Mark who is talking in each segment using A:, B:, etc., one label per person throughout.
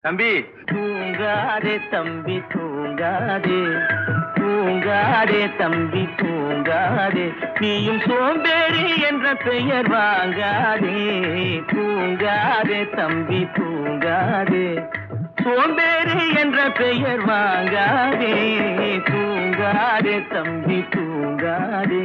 A: தம்பி
B: தூங்காதே தம்பி தூங்காதே, தூங்காதே தம்பி தூங்காதே, நீயும் சோம்பேறி என்ற பெயர் வாங்காதே. தூங்காதே தம்பி தூங்காதே, சோம்பேறி என்ற பெயர் வாங்காதே. தூங்காதே தம்பி தூங்காதே.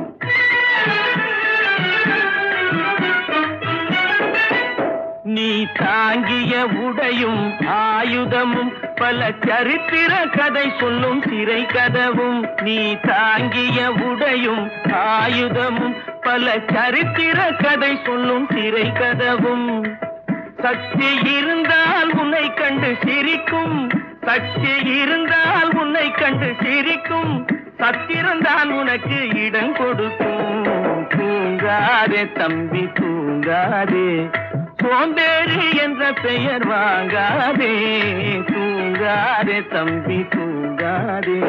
B: நீ தாங்கிய உடையும் ஆயுதமும் பல சரித்திர கதை சொல்லும் சிறை கதவும். நீ தாங்கிய உடையும் ஆயுதமும் பல சரித்திர கதை சொல்லும் சிறை கதவும். சக்தி இருந்தால் உன்னை கண்டு சிரிக்கும், சக்தி இருந்தால் உன்னை கண்டு சிரிக்கும், சத்திரந்தான் உனக்கு இடம் கொடுக்கும். தூங்காதே தம்பி தூங்காதே, சோம்பேறி என்ற பெயர் வாங்காதே. தூங்காதே தம்பி தூங்காதே.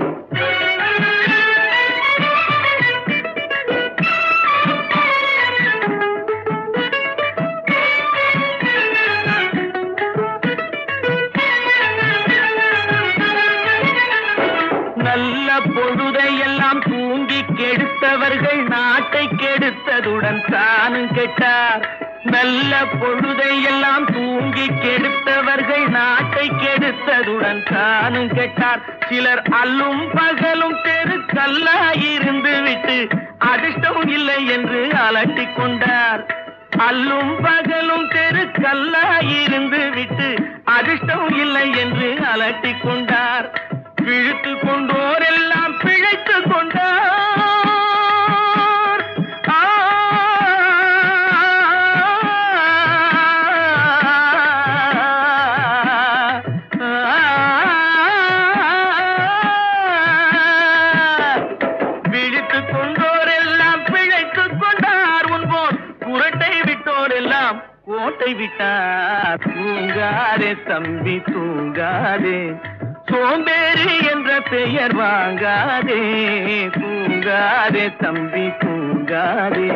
B: நல்ல பொழுதையெல்லாம் தூங்கி கெடுத்தவர்கள் நாட்டை கெடுத்ததுடன் தானும் கெட்டார். நல்ல பொழுதையெல்லாம் தூங்கி கெடுத்தவர்கள் நாட்டை கெடுத்ததுடன் தானும் கெட்டார். சிலர் அல்லும் பகலும் தெருக்கல்லாயிருந்து விட்டு அதிர்ஷ்டம் இல்லை என்று அலட்டிக் கொண்டார். அல்லும் பகலும் தெருக்கல்லாயிருந்து விட்டு அதிர்ஷ்டம் இல்லை என்று அலட்டிக் கொண்டார். பிழைத்து கொண்டோர் எல்லாம் பிழைத்து கொண்டார். பிழைத்து கொண்டோர் எல்லாம் பிழைத்து கொண்டார். உன்போர் குரட்டை விட்டோர் எல்லாம் கோட்டை விட்டார். தூங்காதே தம்பி தூங்காதே, சோம்பேறி என்ற பெயர் வாங்காதே. தூங்காதே தம்பி தூங்காதே.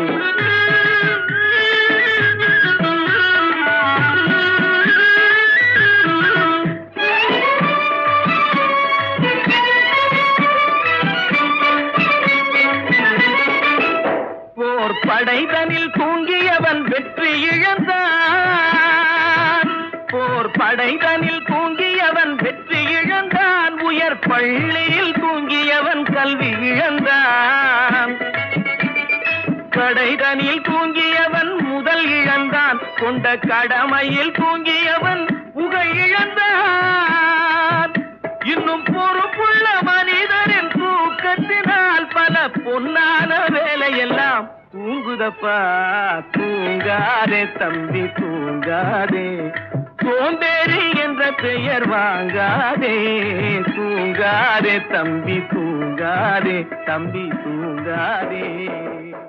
B: போர் படைதனில் தூங்கியவன் வெற்றி இழந்தான். போர் படைதனில் தூங்கியவன் வெற்றி இழந்தான். உயர் பள்ளியில் தூங்கியவன் கல்வி இழந்தான். கடைதனில் தூங்கியவன் முதல் இழந்தான். கொண்ட கடமையில் தூங்கியவன் புகழ் இழந்தான். இன்னும் பொறுப்புள்ள மனிதரின் தூக்கத்தினால் பல பொன்னான வேலையெல்லாம் தூங்குதப்பா. தூங்காதே தம்பி தூங்காதே, சோம்பேறி என்ற பெயர் வாங்காதே. தூங்காதே தம்பி தூங்காதே, தம்பி தூங்காதே.